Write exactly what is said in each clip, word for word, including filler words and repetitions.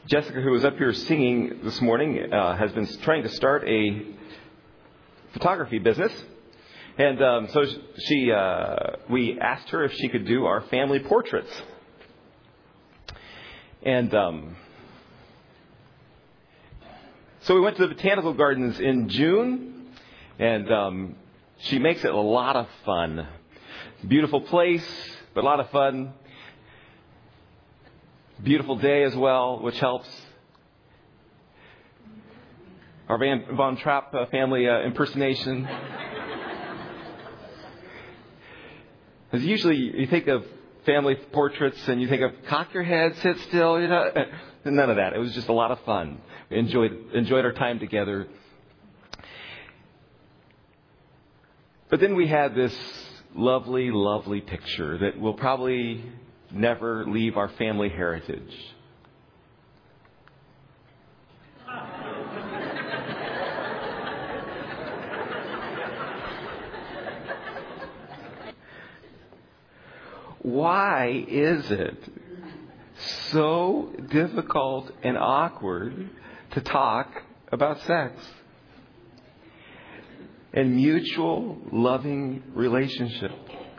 Jessica, who was up here singing this morning, uh, has been trying to start a photography business. And um, so she, uh, we asked her if she could do our family portraits. And um, so we went to the Botanical Gardens in June, and um, she makes it a lot of fun. Beautiful place, but a lot of fun. Beautiful day as well, which helps. Our Van Von Trapp uh, family uh, impersonation. Because usually you think of family portraits and you think of cock your head, sit still, you know. None of that. It was just a lot of fun. We enjoyed enjoyed our time together. But then we had this lovely, lovely picture that will probably never leave our family heritage. Why is it so difficult and awkward to talk about sex and mutual loving relationship?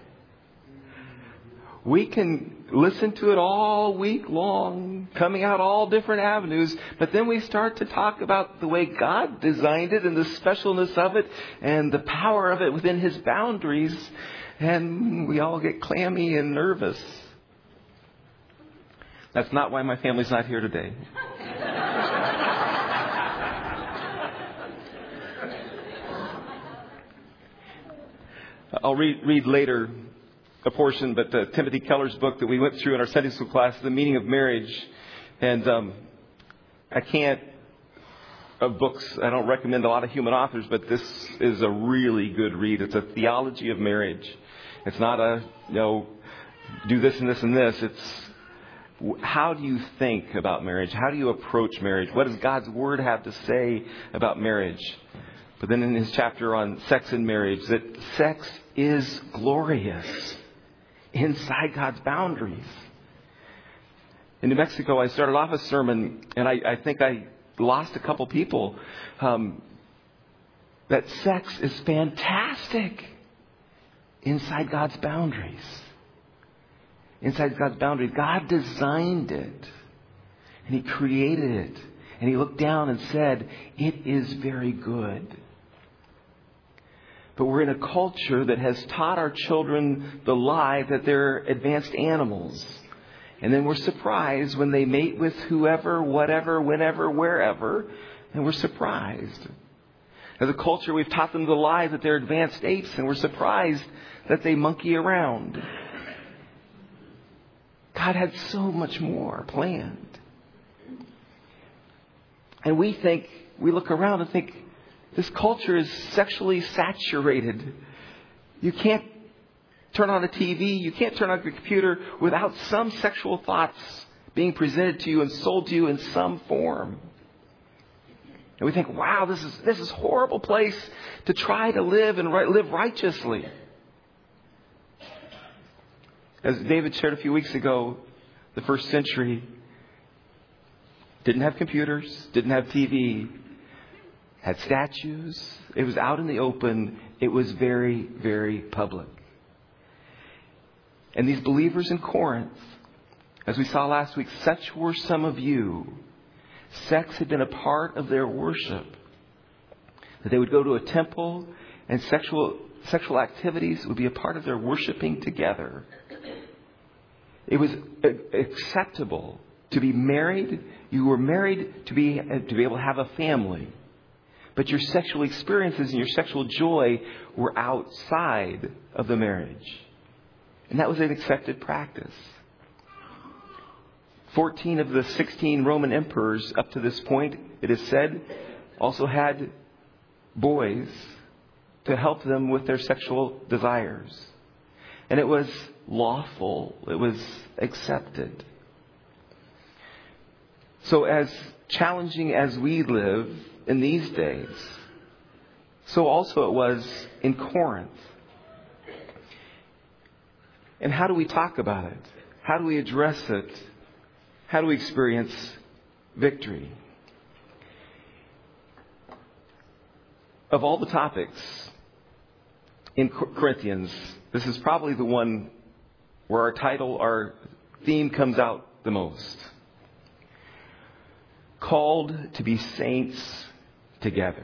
We can listen to it all week long, coming out all different avenues, but then we start to talk about the way God designed it and the specialness of it and the power of it within His boundaries, and we all get clammy and nervous. That's not why my family's not here today. I'll read, read later a portion, but uh, Timothy Keller's book that we went through in our Sunday school class, The Meaning of Marriage. And um, I can't, of books, I don't recommend a lot of human authors, but this is a really good read. It's a theology of marriage. It's not a, you know, do this and this and this. It's how do you think about marriage? How do you approach marriage? What does God's Word have to say about marriage? But then in his chapter on sex and marriage, that sex is glorious inside God's boundaries. In New Mexico, I started off a sermon, and I, I think I lost a couple people. Um, that sex is fantastic inside God's boundaries. Inside God's boundaries. God designed it, and He created it, and He looked down and said, "It is very good." But we're in a culture that has taught our children the lie that they're advanced animals. And then we're surprised when they mate with whoever, whatever, whenever, wherever. And we're surprised. As a culture, we've taught them the lie that they're advanced apes. And we're surprised that they monkey around. God had so much more planned. And we think, we look around and think, this culture is sexually saturated. You can't turn on a T V, you can't turn on a computer without some sexual thoughts being presented to you and sold to you in some form. And we think, wow, this is this is a horrible place to try to live and right, live righteously. As David shared a few weeks ago, the first century didn't have computers, didn't have T V. Had statues. It was out in the open. It was very, very public. And these believers in Corinth, as we saw last week, such were some of you. Sex had been a part of their worship. That they would go to a temple and sexual sexual activities would be a part of their worshiping together. It was acceptable to be married. You were married to be to be able to have a family. But your sexual experiences and your sexual joy were outside of the marriage. And that was an accepted practice. Fourteen of the sixteen Roman emperors up to this point, it is said, also had boys to help them with their sexual desires. And it was lawful. It was accepted. So as challenging as we live in these days, so also it was in Corinth. And how do we talk about it? How do we address it? How do we experience victory. Of all the topics in Corinthians, this is probably the one where our title, our theme comes out the most. Called to be saints together.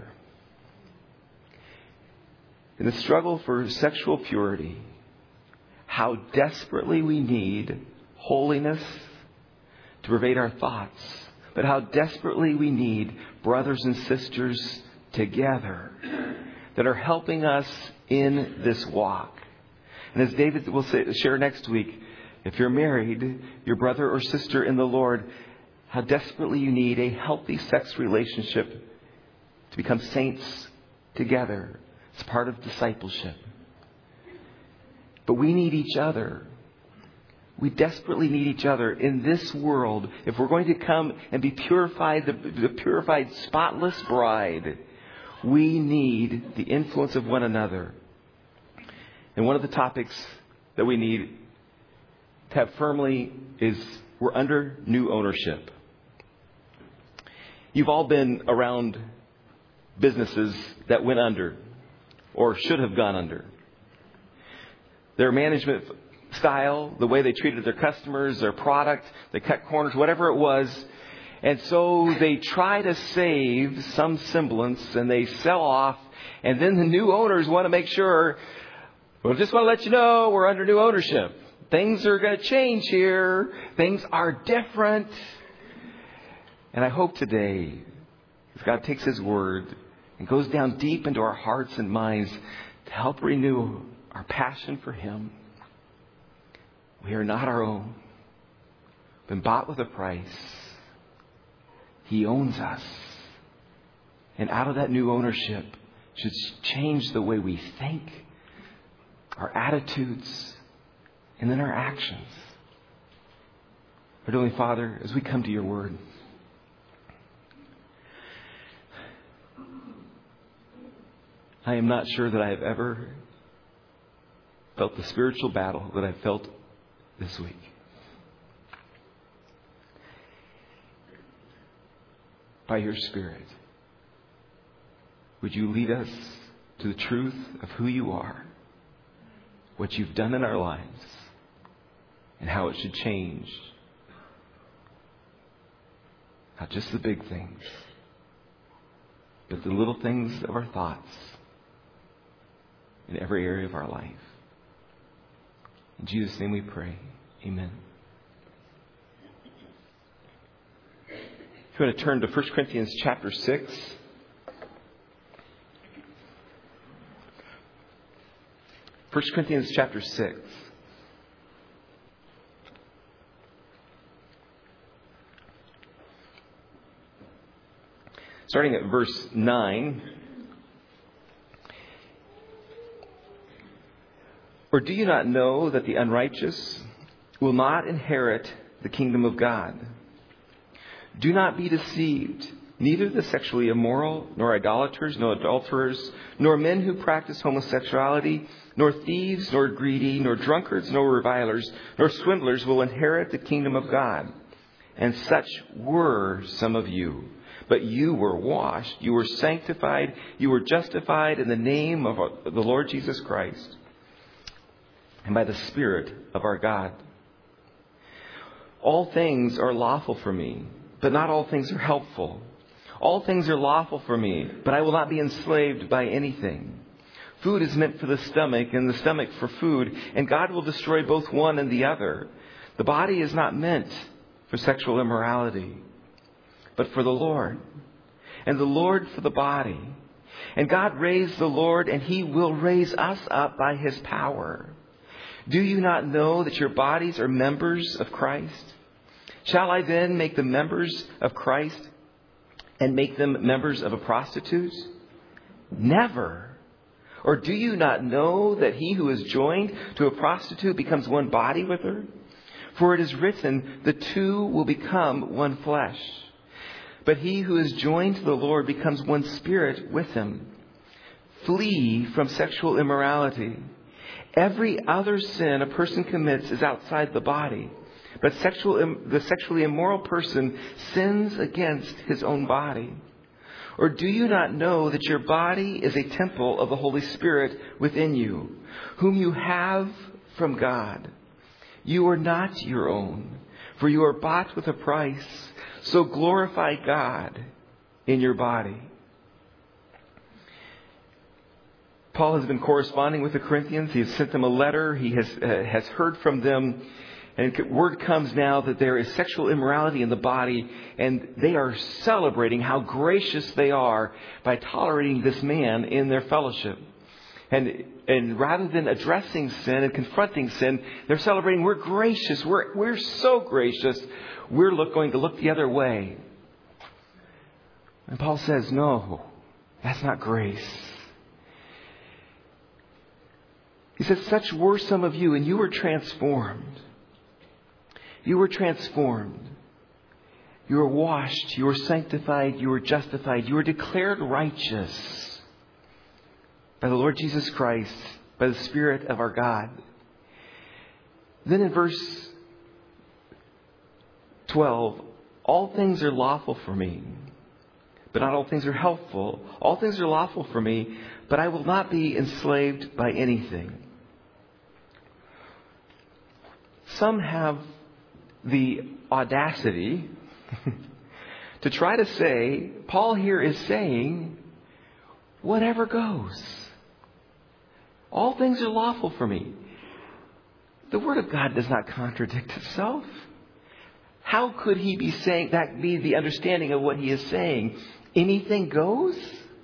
In the struggle for sexual purity, how desperately we need holiness to pervade our thoughts, but how desperately we need brothers and sisters together that are helping us in this walk. And as David will say, share next week, if you're married, your brother or sister in the Lord, how desperately you need a healthy sex relationship to become saints together. It's part of discipleship. But we need each other. We desperately need each other in this world. If we're going to come and be purified, the, the purified, spotless bride, we need the influence of one another. And one of the topics that we need to have firmly is we're under new ownership. You've all been around businesses that went under or should have gone under. Their management style, the way they treated their customers, their product, they cut corners, whatever it was. And so they try to save some semblance and they sell off. And then the new owners want to make sure, well, just want to let you know we're under new ownership. Things are going to change here. Things are different. And I hope today, as God takes His Word and goes down deep into our hearts and minds to help renew our passion for Him. We are not our own. Been bought with a price. He owns us. And out of that new ownership should change the way we think, our attitudes, and then our actions. Our Heavenly Father, as we come to your Word, I am not sure that I have ever felt the spiritual battle that I felt this week. By your Spirit, would you lead us to the truth of who you are, what you've done in our lives, and how it should change not just the big things, but the little things of our thoughts in every area of our life. In Jesus' name we pray. Amen. If you want to turn to First Corinthians chapter six. First Corinthians chapter six. Starting at verse nine. Or do you not know that the unrighteous will not inherit the kingdom of God? Do not be deceived. Neither the sexually immoral, nor idolaters, nor adulterers, nor men who practice homosexuality, nor thieves, nor greedy, nor drunkards, nor revilers, nor swindlers will inherit the kingdom of God. And such were some of you. But you were washed, you were sanctified, you were justified in the name of the Lord Jesus Christ, and by the Spirit of our God. All things are lawful for me, but not all things are helpful. All things are lawful for me, but I will not be enslaved by anything. Food is meant for the stomach, and the stomach for food, and God will destroy both one and the other. The body is not meant for sexual immorality, but for the Lord, and the Lord for the body. And God raised the Lord, and He will raise us up by His power. Do you not know that your bodies are members of Christ? Shall I then make them members of Christ and make them members of a prostitute? Never. Or do you not know that he who is joined to a prostitute becomes one body with her? For it is written, the two will become one flesh. But he who is joined to the Lord becomes one spirit with Him. Flee from sexual immorality. Every other sin a person commits is outside the body, But sexual, the sexually immoral person sins against his own body. Or do you not know that your body is a temple of the Holy Spirit within you, whom you have from God? You are not your own, for you are bought with a price. So glorify God in your body. Paul has been corresponding with the Corinthians. He has sent them a letter. He has uh, has heard from them. And word comes now that there is sexual immorality in the body, and they are celebrating how gracious they are by tolerating this man in their fellowship. And and rather than addressing sin and confronting sin, they're celebrating, we're gracious, we're we're so gracious, we're look, going to look the other way. And Paul says, no, that's not grace. He says, such were some of you, and you were transformed. You were transformed. You were washed. You were sanctified. You were justified. You were declared righteous by the Lord Jesus Christ, by the Spirit of our God. Then in verse twelve, all things are lawful for me, but not all things are helpful. All things are lawful for me, but I will not be enslaved by anything. Some have the audacity to try to say, Paul here is saying, whatever goes. All things are lawful for me. The Word of God does not contradict itself. How could he be saying, that be the understanding of what he is saying? Anything goes?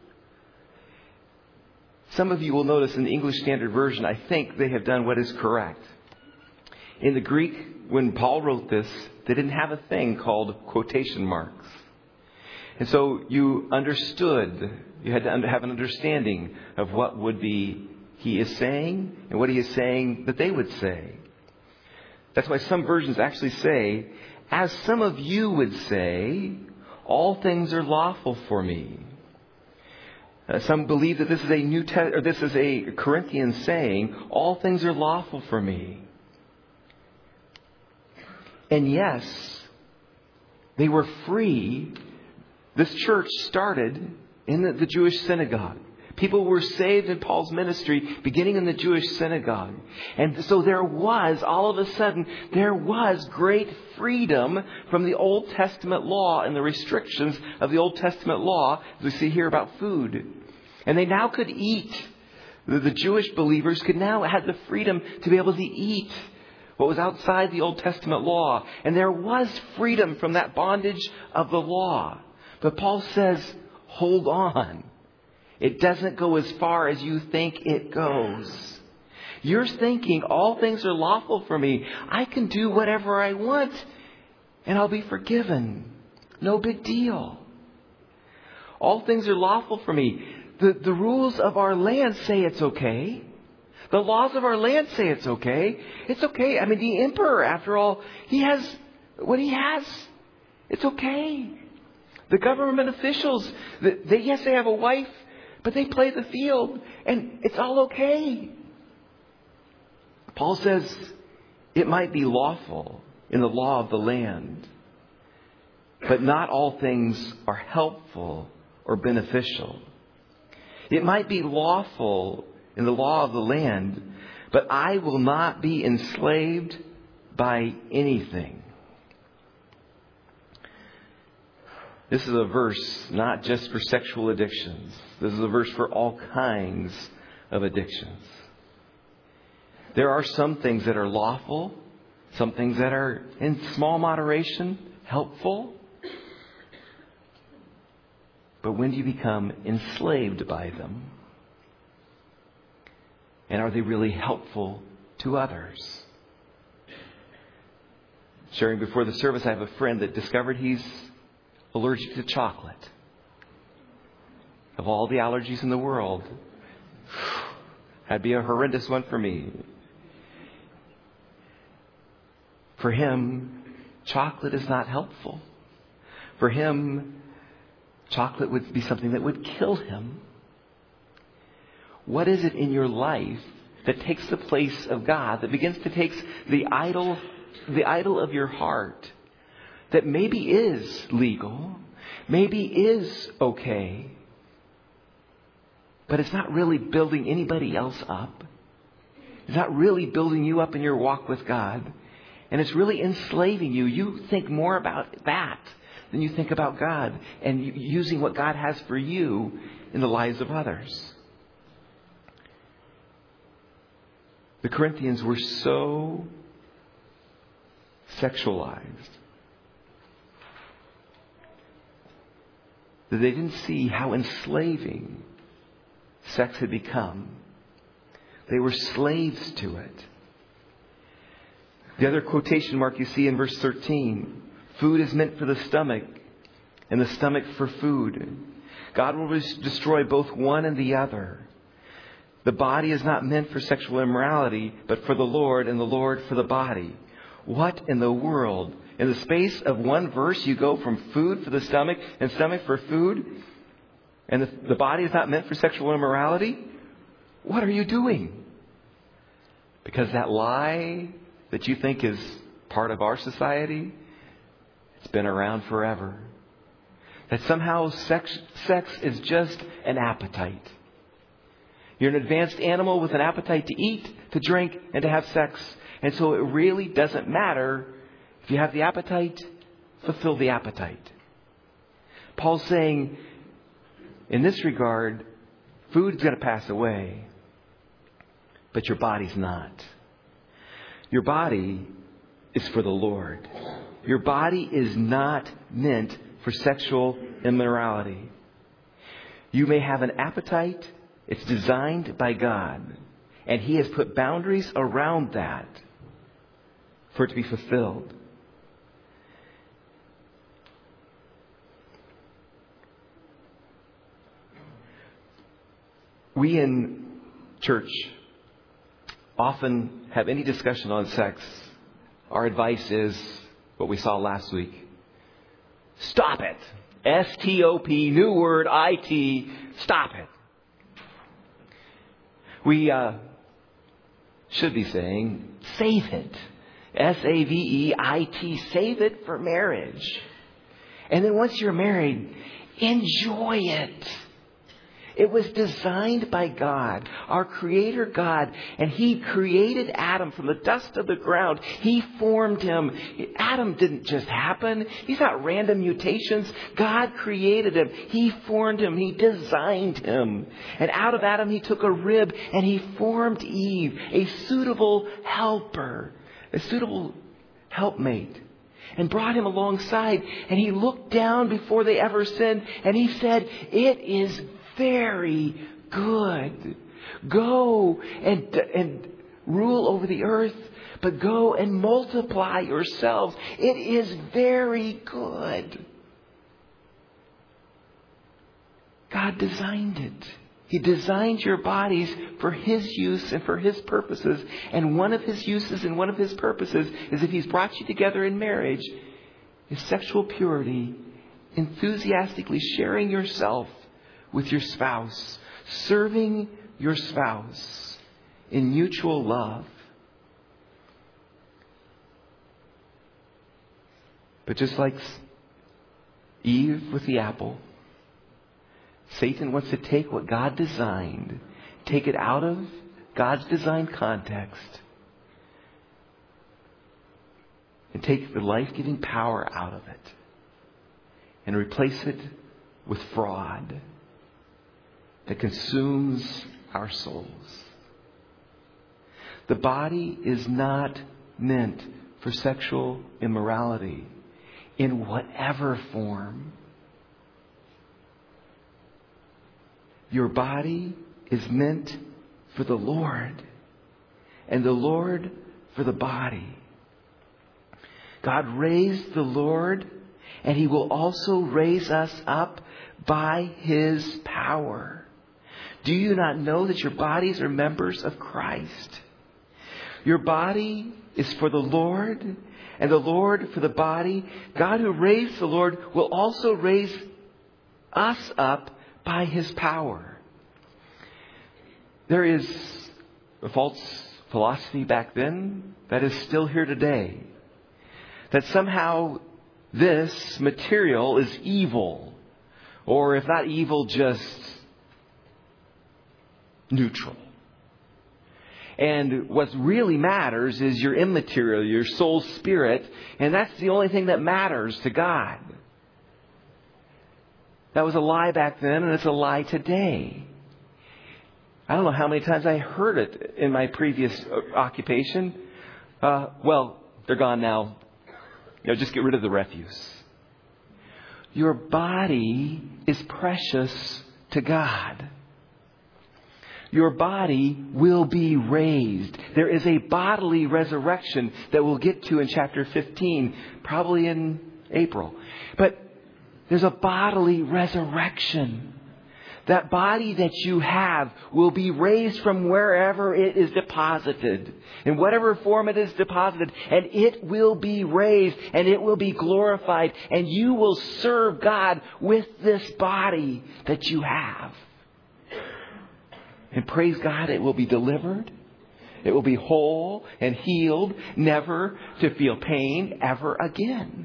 Some of you will notice in the English Standard Version, I think they have done what is correct. In the Greek, when Paul wrote this, they didn't have a thing called quotation marks. And so you understood, you had to have an understanding of what would be he is saying and what he is saying that they would say. That's why some versions actually say, as some of you would say, all things are lawful for me. Uh, some believe that this is a New Te- or this is a Corinthian saying, all things are lawful for me. And yes, they were free. This church started in the, the Jewish synagogue. People were saved in Paul's ministry beginning in the Jewish synagogue. And so there was, all of a sudden, there was great freedom from the Old Testament law and the restrictions of the Old Testament law, as we see here about food. And they now could eat. The, the Jewish believers could now have the freedom to be able to eat what was outside the Old Testament law. And there was freedom from that bondage of the law. But Paul says, hold on. It doesn't go as far as you think it goes. You're thinking all things are lawful for me. I can do whatever I want and I'll be forgiven. No big deal. All things are lawful for me. The, the rules of our land say it's okay. The laws of our land say it's okay. It's okay. I mean, the emperor, after all, he has what he has. It's okay. The government officials, they, yes, they have a wife, but they play the field, and it's all okay. Paul says it might be lawful in the law of the land, but not all things are helpful or beneficial. It might be lawful in the law of the land, but I will not be enslaved by anything. This is a verse not just for sexual addictions. This is a verse for all kinds of addictions. There are some things that are lawful, some things that are in small moderation, helpful. But when do you become enslaved by them? And are they really helpful to others? Sharing before the service, I have a friend that discovered he's allergic to chocolate. Of all the allergies in the world, that'd be a horrendous one for me. For him, chocolate is not helpful. For him, chocolate would be something that would kill him. What is it in your life that takes the place of God, that begins to take the idol the idol of your heart that maybe is legal, maybe is okay, but it's not really building anybody else up. It's not really building you up in your walk with God. And it's really enslaving you. You think more about that than you think about God and using what God has for you in the lives of others. The Corinthians were so sexualized that they didn't see how enslaving sex had become. They were slaves to it. The other quotation mark you see in verse thirteen, food is meant for the stomach and the stomach for food. God will destroy both one and the other. The body is not meant for sexual immorality, but for the Lord, and the Lord for the body. What in the world? In the space of one verse, you go from food for the stomach and stomach for food, and the, the body is not meant for sexual immorality? What are you doing? Because that lie that you think is part of our society, it's been around forever. That somehow sex, sex is just an appetite. You're an advanced animal with an appetite to eat, to drink, and to have sex. And so it really doesn't matter. If you have the appetite, fulfill the appetite. Paul's saying, in this regard, food's going to pass away, but your body's not. Your body is for the Lord. Your body is not meant for sexual immorality. You may have an appetite. It's designed by God. And He has put boundaries around that for it to be fulfilled. We in church often have any discussion on sex. Our advice is what we saw last week. Stop it. S T O P, new word, I T, stop it. We uh, should be saying, save it. S A V E I T, save it for marriage. And then once you're married, enjoy it. It was designed by God, our Creator God, and He created Adam from the dust of the ground. He formed him. Adam didn't just happen. He's not random mutations. God created him. He formed him. He designed him. And out of Adam, He took a rib and He formed Eve, a suitable helper, a suitable helpmate, and brought him alongside. And He looked down before they ever sinned, and He said, "It is very good. Go and, and rule over the earth, but go and multiply yourselves. It is very good." God designed it. He designed your bodies for His use and for His purposes. And one of His uses and one of His purposes is, if He's brought you together in marriage, is sexual purity, enthusiastically sharing yourself with your spouse, serving your spouse in mutual love. But just like Eve with the apple, Satan wants to take what God designed, take it out of God's designed context, and take the life-giving power out of it and replace it with fraud that consumes our souls. The body is not meant for sexual immorality in whatever form. Your body is meant for the Lord, and the Lord for the body. God raised the Lord, and He will also raise us up by His power. Do you not know that your bodies are members of Christ? Your body is for the Lord, and the Lord for the body. God who raised the Lord will also raise us up by His power. There is a false philosophy back then that is still here today. that somehow this material is evil, or if not evil, just neutral. And what really matters is your immaterial, your soul spirit, and that's the only thing that matters to God. That was a lie back then, and it's a lie today. I don't know how many times I heard it in my previous occupation. Uh, well, they're gone now. You know, just get rid of the refuse. Your body is precious to God. Your body will be raised. There is a bodily resurrection that we'll get to in chapter fifteen, probably in April. But there's a bodily resurrection. That body that you have will be raised from wherever it is deposited, in whatever form it is deposited, and it will be raised and it will be glorified, and you will serve God with this body that you have. And praise God, it will be delivered. It will be whole and healed, never to feel pain ever again.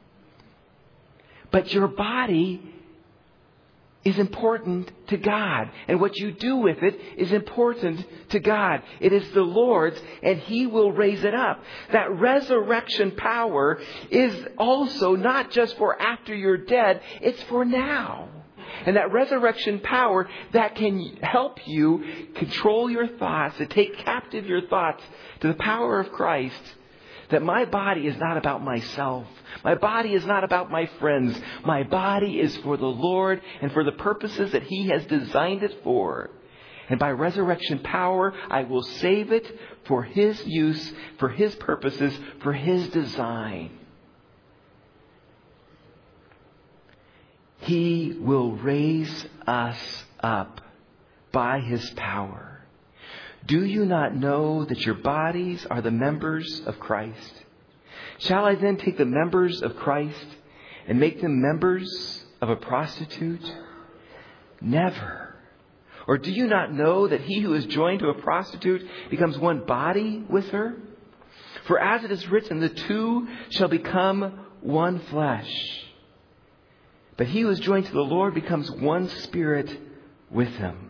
But your body is important to God. And what you do with it is important to God. It is the Lord's, and He will raise it up. That resurrection power is also not just for after you're dead, it's for now. And that resurrection power that can help you control your thoughts, to take captive your thoughts to the power of Christ. That my body is not about myself. My body is not about my friends. My body is for the Lord and for the purposes that He has designed it for. And by resurrection power, I will save it for His use, for His purposes, for His design. He will raise us up by His power. Do you not know that your bodies are the members of Christ? Shall I then take the members of Christ and make them members of a prostitute? Never. Or do you not know that he who is joined to a prostitute becomes one body with her? For as it is written, the two shall become one flesh. But he who is joined to the Lord becomes one spirit with Him.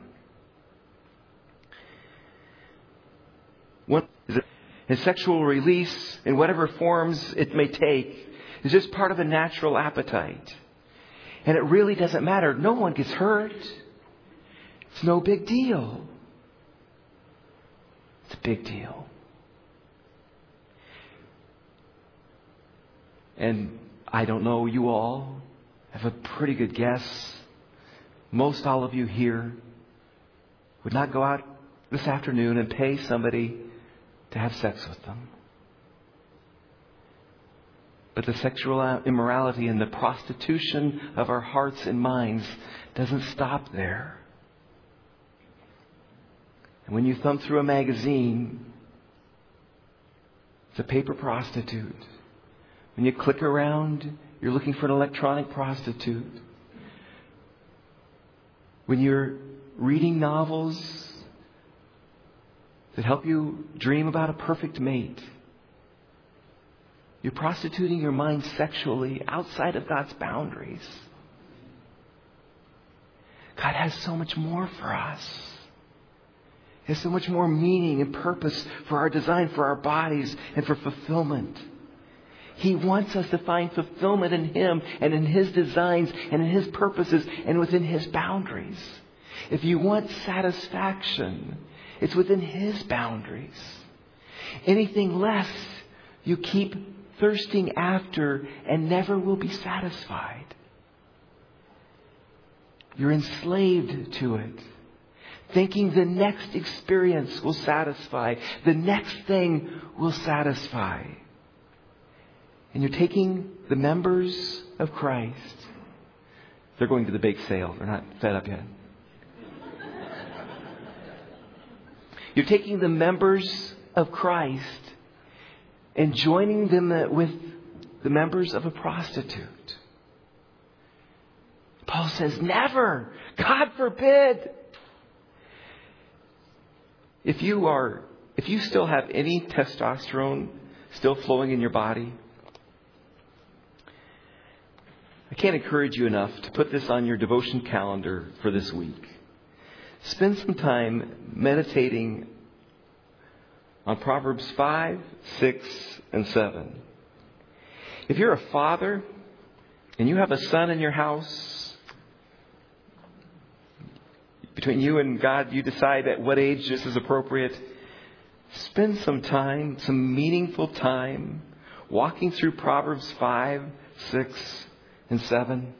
One, and sexual release, in whatever forms it may take, is just part of a natural appetite. And it really doesn't matter. No one gets hurt. It's no big deal. It's a big deal. And I don't know you all. I have a pretty good guess. Most all of you here would not go out this afternoon and pay somebody to have sex with them. But the sexual immorality and the prostitution of our hearts and minds doesn't stop there. And when you thumb through a magazine, it's a paper prostitute. When you click around, you're looking for an electronic prostitute. When you're reading novels that help you dream about a perfect mate, you're prostituting your mind sexually outside of God's boundaries. God has so much more for us. He has so much more meaning and purpose for our design, for our bodies, and for fulfillment. He wants us to find fulfillment in Him and in His designs and in His purposes and within His boundaries. If you want satisfaction, it's within His boundaries. Anything less, you keep thirsting after and never will be satisfied. You're enslaved to it, thinking the next experience will satisfy, the next thing will satisfy. And you're taking the members of Christ. They're going to the bake sale. They're not fed up yet. You're taking the members of Christ and joining them with the members of a prostitute. Paul says, never. God forbid. If you are, if you still have any testosterone still flowing in your body, I can't encourage you enough to put this on your devotion calendar for this week. Spend some time meditating on Proverbs five, six, and seven. If you're a father and you have a son in your house, between you and God, you decide at what age this is appropriate. Spend some time, some meaningful time, walking through Proverbs five, six, and seven.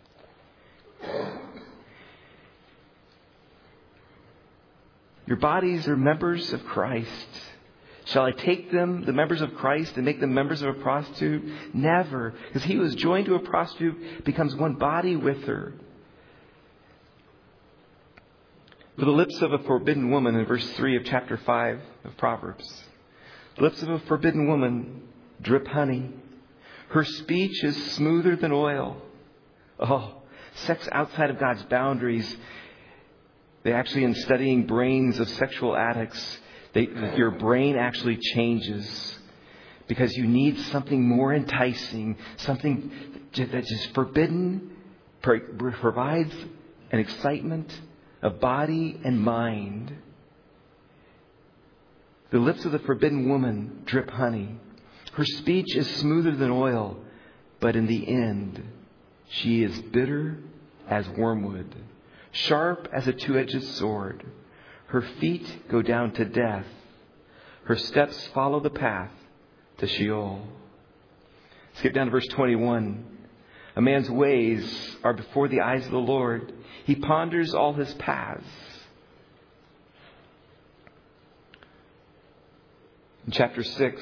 Your bodies are members of Christ. Shall I take them, the members of Christ, and make them members of a prostitute? Never. Because he who is joined to a prostitute becomes one body with her. For the lips of a forbidden woman, in verse three of chapter five of Proverbs. The lips of a forbidden woman drip honey. Her speech is smoother than oil. Oh, sex outside of God's boundaries. They actually, in studying brains of sexual addicts, they, your brain actually changes because you need something more enticing, something that's just forbidden, provides an excitement of body and mind. The lips of the forbidden woman drip honey. Her speech is smoother than oil, but in the end, she is bitter as wormwood, sharp as a two-edged sword. Her feet go down to death. Her steps follow the path to Sheol. Skip down to verse twenty-one. A man's ways are before the eyes of the Lord. He ponders all his paths. In chapter six,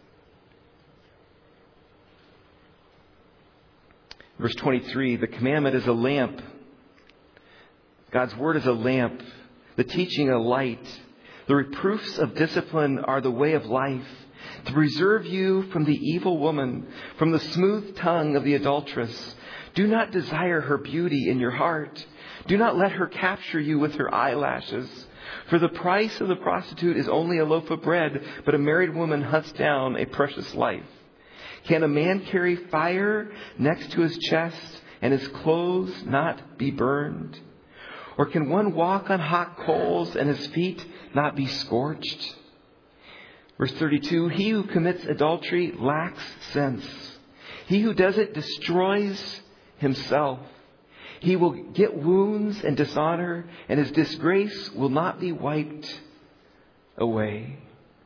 verse twenty-three, the commandment is a lamp. God's word is a lamp. The teaching a light. The reproofs of discipline are the way of life, to preserve you from the evil woman, from the smooth tongue of the adulteress. Do not desire her beauty in your heart. Do not let her capture you with her eyelashes. For the price of the prostitute is only a loaf of bread, but a married woman hunts down a precious life. Can a man carry fire next to his chest and his clothes not be burned? Or can one walk on hot coals and his feet not be scorched? Verse thirty-two, he who commits adultery lacks sense. He who does it destroys himself. He will get wounds and dishonor, and his disgrace will not be wiped away.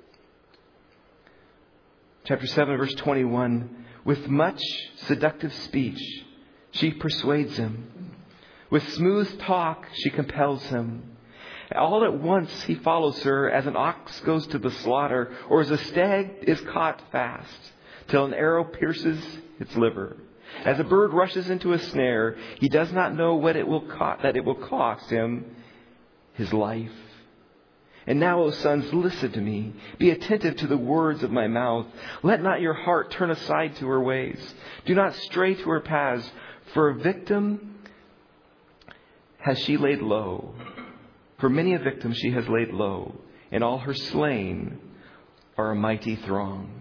Chapter seven, verse twenty-one, with much seductive speech, she persuades him. With smooth talk, she compels him. All at once he follows her as an ox goes to the slaughter, or as a stag is caught fast, till an arrow pierces its liver. As a bird rushes into a snare, he does not know what it will co- that it will cost him his life. And now, O sons, listen to me. Be attentive to the words of my mouth. Let not your heart turn aside to her ways. Do not stray to her paths, for a victim has she laid low. For many a victim she has laid low, and all her slain are a mighty throng.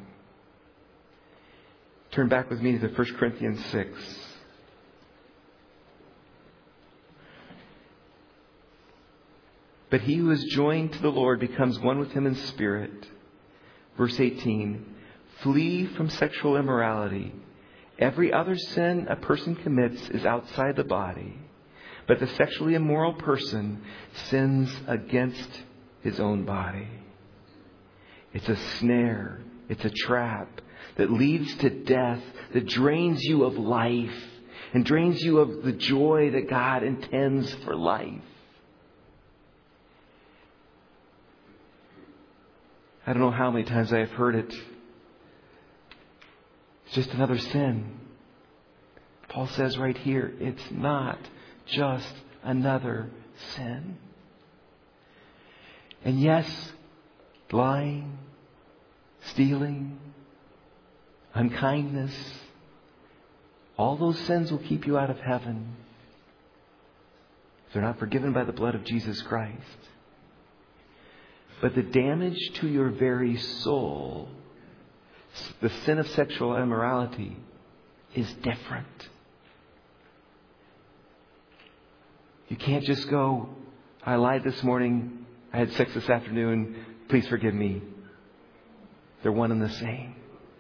Turn back with me to First Corinthians six. But he who is joined to the Lord becomes one with him in spirit. Verse eighteen. Flee from sexual immorality. Every other sin a person commits is outside the body. But the sexually immoral person sins against his own body. It's a snare. It's a trap that leads to death, that drains you of life and drains you of the joy that God intends for life. I don't know how many times I have heard it. It's just another sin. Paul says right here, it's not just another sin. And yes, lying, stealing, unkindness, all those sins will keep you out of heaven if they're not forgiven by the blood of Jesus Christ. But the damage to your very soul, the sin of sexual immorality, is different. You can't just go, I lied this morning, I had sex this afternoon, please forgive me. They're one and the same.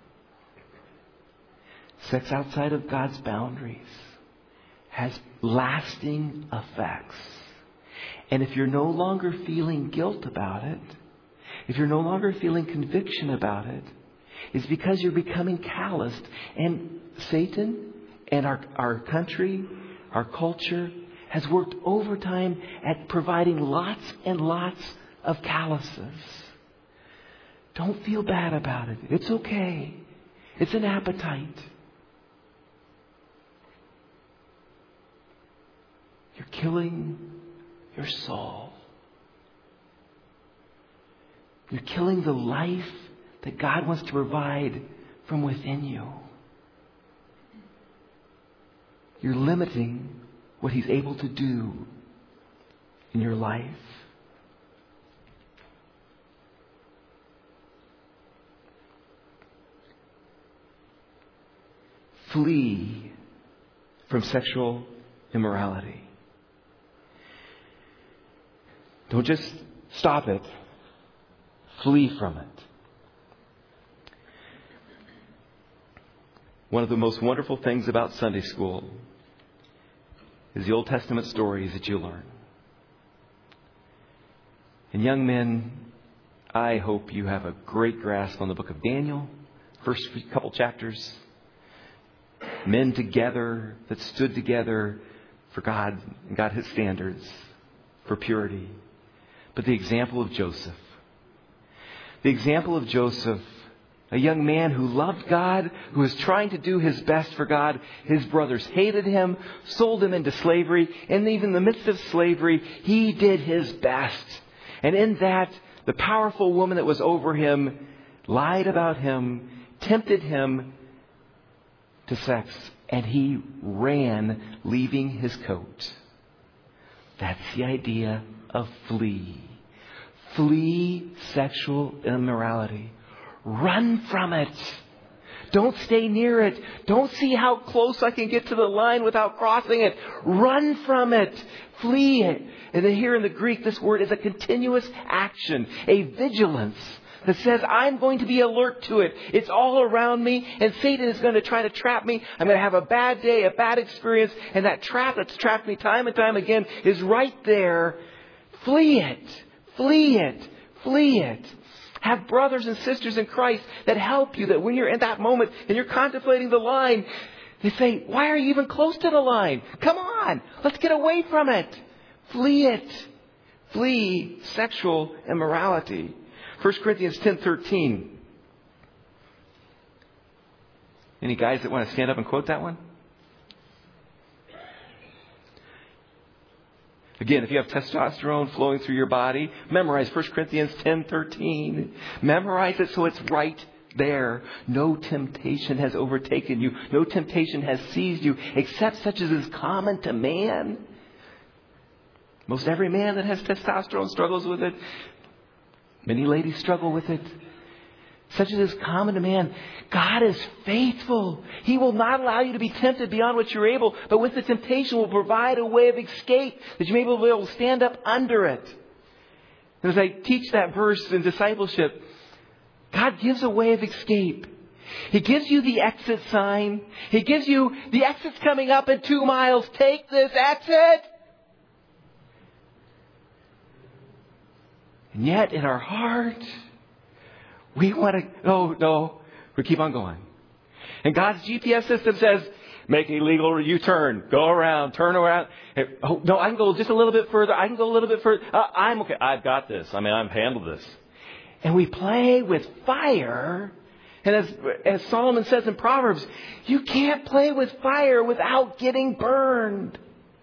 Sex outside of God's boundaries has lasting effects. And if you're no longer feeling guilt about it, if you're no longer feeling conviction about it, it's because you're becoming calloused. And Satan and our, our country, our culture, has worked overtime at providing lots and lots of calluses. Don't feel bad about it. It's okay. It's an appetite. You're killing your soul. You're killing the life that God wants to provide from within you. You're limiting what He's able to do in your life. Flee from sexual immorality. Don't just stop it. Flee from it. One of the most wonderful things about Sunday school is the Old Testament stories that you learn. And young men, I hope you have a great grasp on the book of Daniel, first couple chapters. Men together that stood together for God and got His standards for purity. But the example of Joseph. The example of Joseph, a young man who loved God, who was trying to do his best for God. His brothers hated him, sold him into slavery. And even in the midst of slavery, he did his best. And in that, the powerful woman that was over him lied about him, tempted him to sex. And he ran, leaving his coat. That's the idea of flee. Flee sexual immorality. Run from it. Don't stay near it. Don't see how close I can get to the line without crossing it. Run from it. Flee it. And then here in the Greek, this word is a continuous action, a vigilance that says I'm going to be alert to it. It's all around me, and Satan is going to try to trap me. I'm going to have a bad day, a bad experience, and that trap that's trapped me time and time again is right there. Flee it. Flee it. Flee it. Have brothers and sisters in Christ that help you, that when you're in that moment and you're contemplating the line, they say, why are you even close to the line? Come on, let's get away from it. Flee it. Flee sexual immorality. First Corinthians ten thirteen. Any guys that want to stand up and quote that one? Again, if you have testosterone flowing through your body, memorize First Corinthians ten thirteen. Memorize it so it's right there. No temptation has overtaken you. No temptation has seized you except such as is common to man. Most every man that has testosterone struggles with it. Many ladies struggle with it. Such as is common to man. God is faithful. He will not allow you to be tempted beyond what you're able, but with the temptation will provide a way of escape that you may be able to stand up under it. And as I teach that verse in discipleship, God gives a way of escape. He gives you the exit sign. He gives you the exit's coming up in two miles. Take this exit. And yet in our heart, we want to, no, no, we keep on going. And God's G P S system says, make a legal U-turn, go around, turn around. Oh, no, I can go just a little bit further. I can go a little bit further. Uh, I'm okay. I've got this. I mean, I've handled this. And we play with fire. And as, as Solomon says in Proverbs, you can't play with fire without getting burned.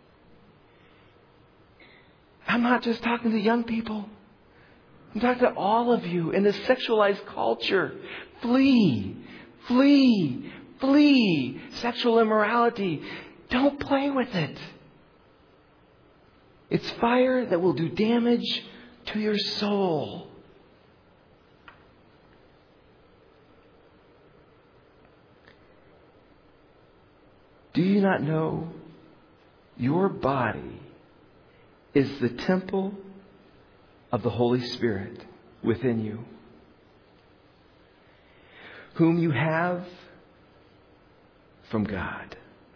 I'm not just talking to young people. I'm talking to all of you in this sexualized culture. Flee, flee, flee sexual immorality. Don't play with it. It's fire that will do damage to your soul. Do you not know your body is the temple of the Holy Spirit within you, whom you have from God.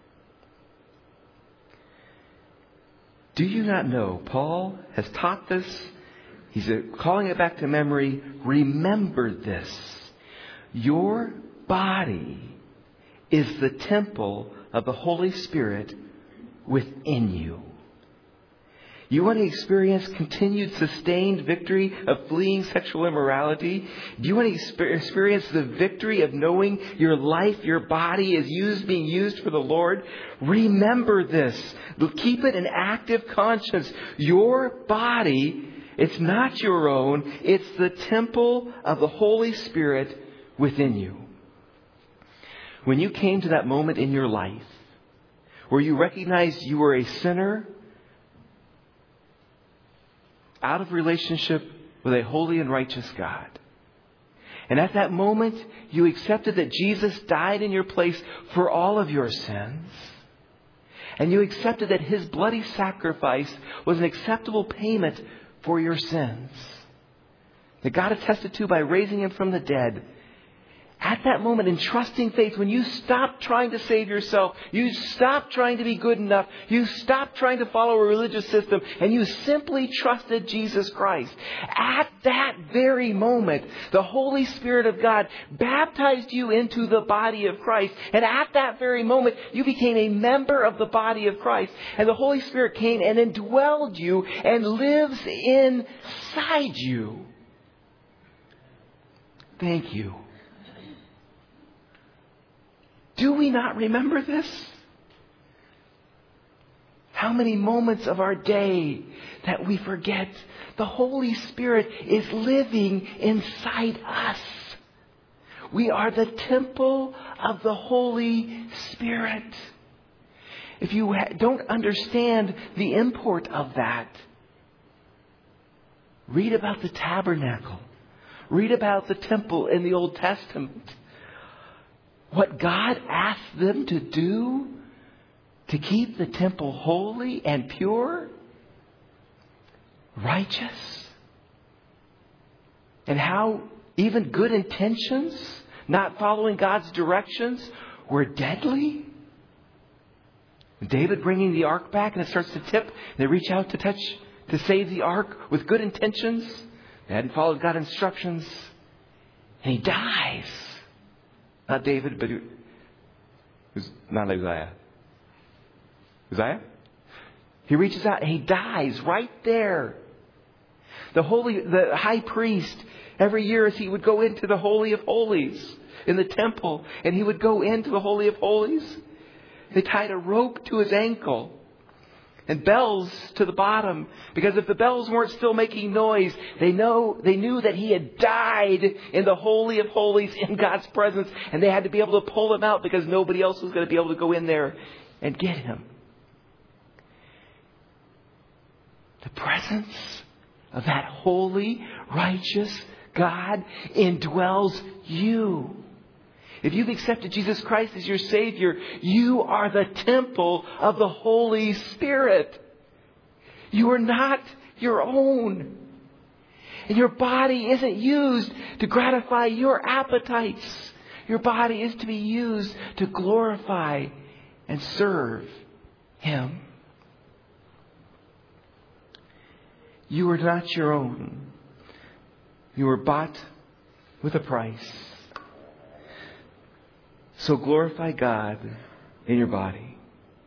Do you not know? Paul has taught this. He's calling it back to memory. Remember this. Your body is the temple of the Holy Spirit within you. You want to experience continued sustained victory of fleeing sexual immorality? Do you want to experience the victory of knowing your life, your body is used, being used for the Lord? Remember this. Keep it an active conscience. Your body, it's not your own. It's the temple of the Holy Spirit within you. When you came to that moment in your life where you recognized you were a sinner, out of relationship with a holy and righteous God. And at that moment, you accepted that Jesus died in your place for all of your sins. And you accepted that His bloody sacrifice was an acceptable payment for your sins. That God attested to by raising Him from the dead. At that moment, in trusting faith, when you stop trying to save yourself, you stop trying to be good enough, you stop trying to follow a religious system, and you simply trusted Jesus Christ. At that very moment, the Holy Spirit of God baptized you into the body of Christ. And at that very moment, you became a member of the body of Christ. And the Holy Spirit came and indwelled you and lives inside you. Thank you. Do we not remember this? How many moments of our day that we forget the Holy Spirit is living inside us. We are the temple of the Holy Spirit. If you don't understand the import of that, read about the tabernacle. Read about the temple in the Old Testament. What God asked them to do to keep the temple holy and pure, righteous, and how even good intentions, not following God's directions, were deadly. David bringing the ark back and it starts to tip. They reach out to touch, to save the ark with good intentions. They hadn't followed God's instructions. And he dies. Not David, but it was not Uzziah. Uzziah? He reaches out and he dies right there. The holy, the high priest, every year as he would go into the Holy of Holies in the temple, and he would go into the Holy of Holies, they tied a rope to his ankle and bells to the bottom, because if the bells weren't still making noise, they know they knew that he had died in the Holy of Holies in God's presence, and they had to be able to pull him out because nobody else was going to be able to go in there and get him. The presence of that holy, righteous God indwells you. If you've accepted Jesus Christ as your Savior, you are the temple of the Holy Spirit. You are not your own. And your body isn't used to gratify your appetites. Your body is to be used to glorify and serve Him. You are not your own. You were bought with a price. So glorify God in your body.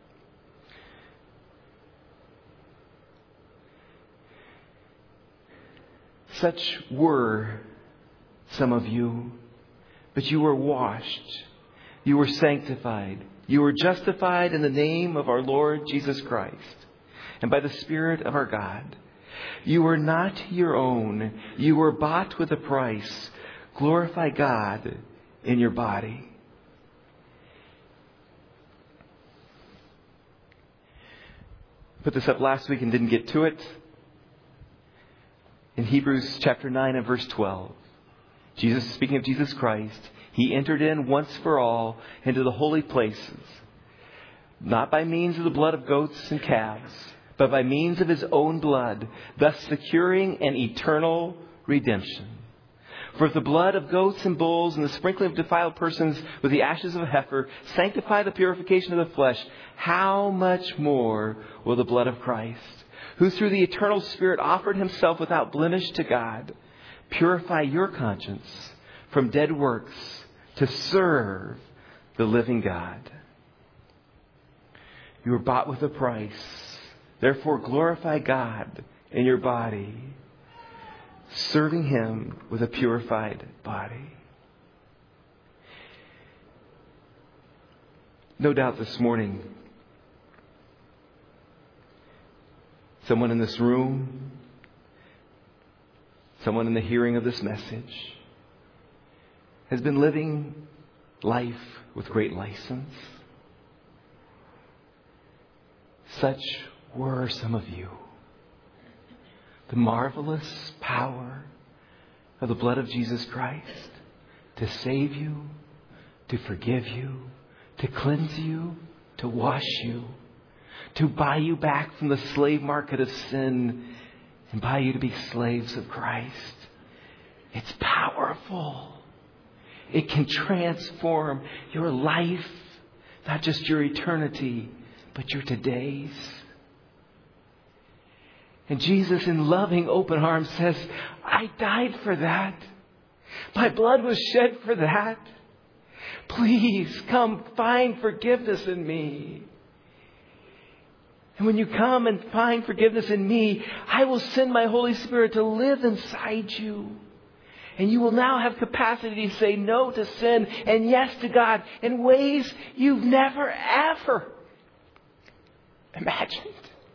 Such were some of you, but you were washed. You were sanctified. You were justified in the name of our Lord Jesus Christ and by the Spirit of our God. You were not your own. You were bought with a price. Glorify God in your body. Put this up last week and didn't get to it. In Hebrews chapter nine and verse twelve, Jesus, speaking of Jesus Christ, He entered in once for all into the holy places, not by means of the blood of goats and calves, but by means of His own blood, thus securing an eternal redemption. For if the blood of goats and bulls and the sprinkling of defiled persons with the ashes of a heifer sanctify the purification of the flesh, how much more will the blood of Christ, who through the eternal Spirit offered Himself without blemish to God, purify your conscience from dead works to serve the living God. You were bought with a price. Therefore, glorify God in your body, serving Him with a purified body. No doubt this morning, someone in this room, someone in the hearing of this message, has been living life with great license. Such were some of you. The marvelous power of the blood of Jesus Christ to save you, to forgive you, to cleanse you, to wash you, to buy you back from the slave market of sin and buy you to be slaves of Christ. It's powerful. It can transform your life, not just your eternity, but your todays. And Jesus, in loving open arms, says, I died for that. My blood was shed for that. Please come find forgiveness in me. And when you come and find forgiveness in me, I will send my Holy Spirit to live inside you. And you will now have capacity to say no to sin and yes to God in ways you've never, ever imagined.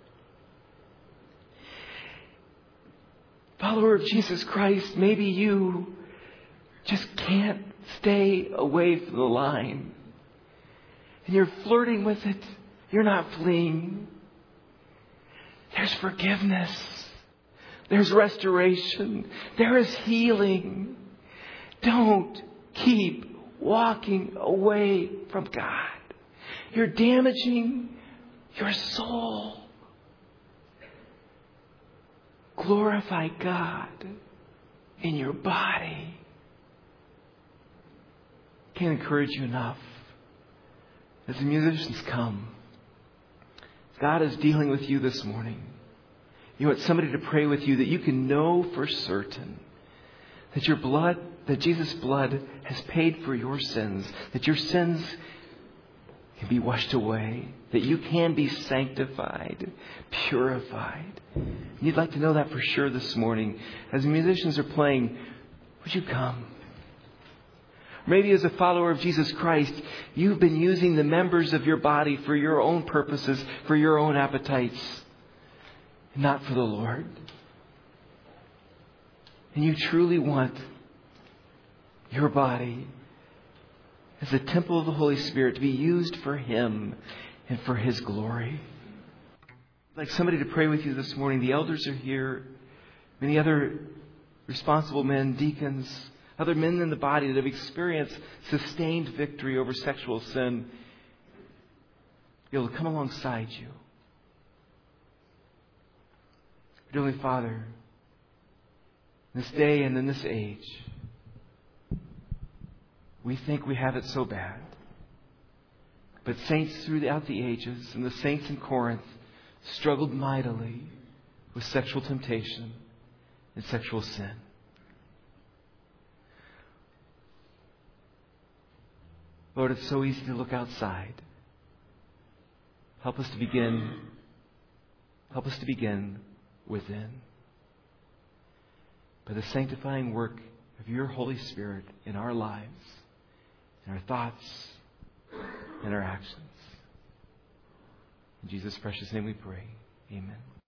Follower of Jesus Christ, maybe you just can't stay away from the line. And you're flirting with it. You're not fleeing. There's forgiveness. There's restoration. There is healing. Don't keep walking away from God. You're damaging your soul. Glorify God in your body. Can't encourage you enough. As the musicians come, God is dealing with you this morning. You want somebody to pray with you that you can know for certain that your blood, that Jesus' blood has paid for your sins, that your sins can be washed away, that you can be sanctified, purified. And you'd like to know that for sure this morning. As the musicians are playing, would you come? Maybe as a follower of Jesus Christ, you've been using the members of your body for your own purposes, for your own appetites, not for the Lord. And you truly want your body as a temple of the Holy Spirit to be used for Him and for His glory. I'd like somebody to pray with you this morning. The elders are here. Many other responsible men, deacons, other men in the body that have experienced sustained victory over sexual sin, be able to come alongside you. Heavenly Father, in this day and in this age, we think we have it so bad. But saints throughout the ages and the saints in Corinth struggled mightily with sexual temptation and sexual sin. Lord, it's so easy to look outside. Help us to begin. Help us to begin within. By the sanctifying work of your Holy Spirit in our lives, in our thoughts, in our actions. In Jesus' precious name we pray. Amen.